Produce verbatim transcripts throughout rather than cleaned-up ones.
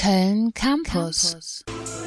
Köln Campus.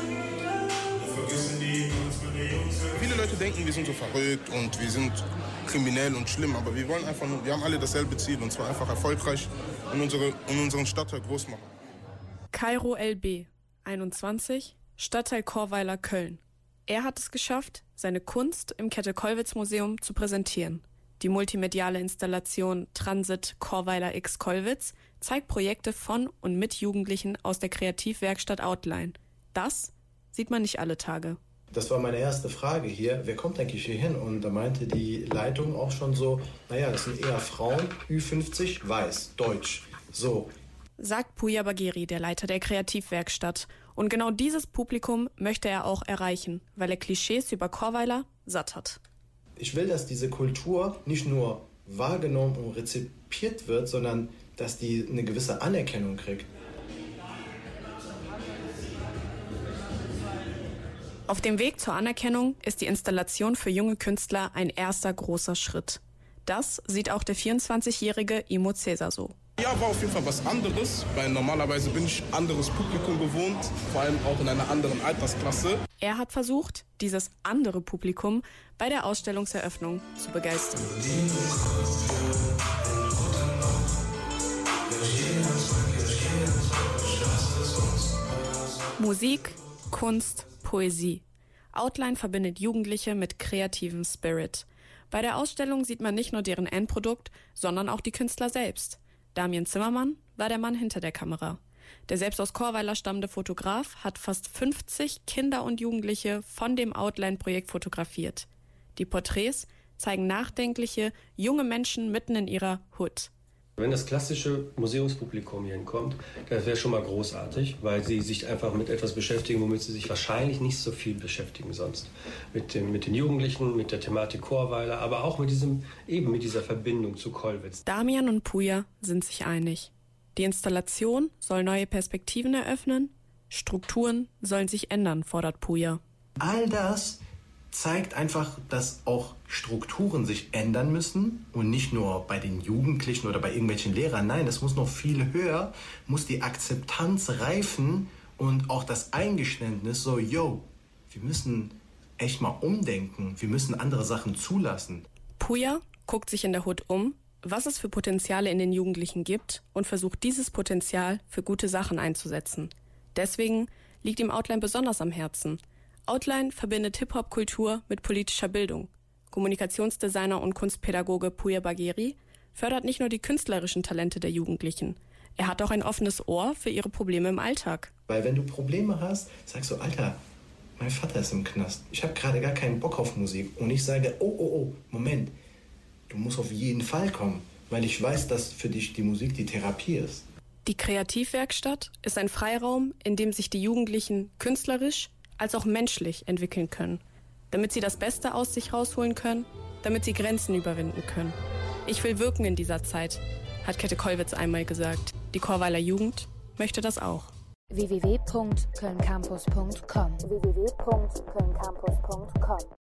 Viele Leute denken, wir sind so verrückt und wir sind kriminell und schlimm, aber wir wollen einfach nur, wir haben alle dasselbe Ziel, und zwar einfach erfolgreich und unsere, und unseren Stadtteil groß machen. Kairo L B, einundzwanzig, Stadtteil Chorweiler, Köln. Er hat es geschafft, seine Kunst im Käthe-Kollwitz-Museum zu präsentieren. Die multimediale Installation Transit Chorweiler x Kollwitz zeigt Projekte von und mit Jugendlichen aus der Kreativwerkstatt Outline. Das sieht man nicht alle Tage. Das war meine erste Frage hier, wer kommt eigentlich hier hin? Und da meinte die Leitung auch schon so, naja, das sind eher Frauen, Ü fünfzig, weiß, deutsch, so. Sagt Puya Bagheri, der Leiter der Kreativwerkstatt. Und genau dieses Publikum möchte er auch erreichen, weil er Klischees über Chorweiler satt hat. Ich will, dass diese Kultur nicht nur wahrgenommen und rezipiert wird, sondern dass die eine gewisse Anerkennung kriegt. Auf dem Weg zur Anerkennung ist die Installation für junge Künstler ein erster großer Schritt. Das sieht auch der vierundzwanzigjährige Imo Cäsar so. Ja, war auf jeden Fall was anderes, weil normalerweise bin ich anderes Publikum gewohnt, vor allem auch in einer anderen Altersklasse. Er hat versucht, dieses andere Publikum bei der Ausstellungseröffnung zu begeistern. Musik, Kunst, Poesie. Outline verbindet Jugendliche mit kreativem Spirit. Bei der Ausstellung sieht man nicht nur deren Endprodukt, sondern auch die Künstler selbst. Damian Zimmermann war der Mann hinter der Kamera. Der selbst aus Chorweiler stammende Fotograf hat fast fünfzig Kinder und Jugendliche von dem Outline-Projekt fotografiert. Die Porträts zeigen nachdenkliche, junge Menschen mitten in ihrer Hood. Wenn das klassische Museumspublikum hier hinkommt, das wäre schon mal großartig, weil sie sich einfach mit etwas beschäftigen, womit sie sich wahrscheinlich nicht so viel beschäftigen sonst. Mit, dem, mit den Jugendlichen, mit der Thematik Chorweiler, aber auch mit diesem, eben mit dieser Verbindung zu Kollwitz. Damian und Puya sind sich einig. Die Installation soll neue Perspektiven eröffnen, Strukturen sollen sich ändern, fordert Puya. All das zeigt einfach, dass auch Strukturen sich ändern müssen und nicht nur bei den Jugendlichen oder bei irgendwelchen Lehrern. Nein, das muss noch viel höher, muss die Akzeptanz reifen und auch das Eingeständnis so, yo, wir müssen echt mal umdenken, wir müssen andere Sachen zulassen. Puya guckt sich in der Hood um, was es für Potenziale in den Jugendlichen gibt und versucht dieses Potenzial für gute Sachen einzusetzen. Deswegen liegt ihm Outline besonders am Herzen. Outline verbindet Hip-Hop-Kultur mit politischer Bildung. Kommunikationsdesigner und Kunstpädagoge Puya Bagheri fördert nicht nur die künstlerischen Talente der Jugendlichen. Er hat auch ein offenes Ohr für ihre Probleme im Alltag. Weil wenn du Probleme hast, sagst du, Alter, mein Vater ist im Knast. Ich habe gerade gar keinen Bock auf Musik. Und ich sage, oh, oh, oh, Moment, du musst auf jeden Fall kommen, weil ich weiß, dass für dich die Musik die Therapie ist. Die Kreativwerkstatt ist ein Freiraum, in dem sich die Jugendlichen künstlerisch als auch menschlich entwickeln können, damit sie das Beste aus sich rausholen können, damit sie Grenzen überwinden können. Ich will wirken in dieser Zeit, hat Käthe Kollwitz einmal gesagt. Die Chorweiler Jugend möchte das auch. w w w punkt köln campus punkt com w w w punkt köln campus punkt com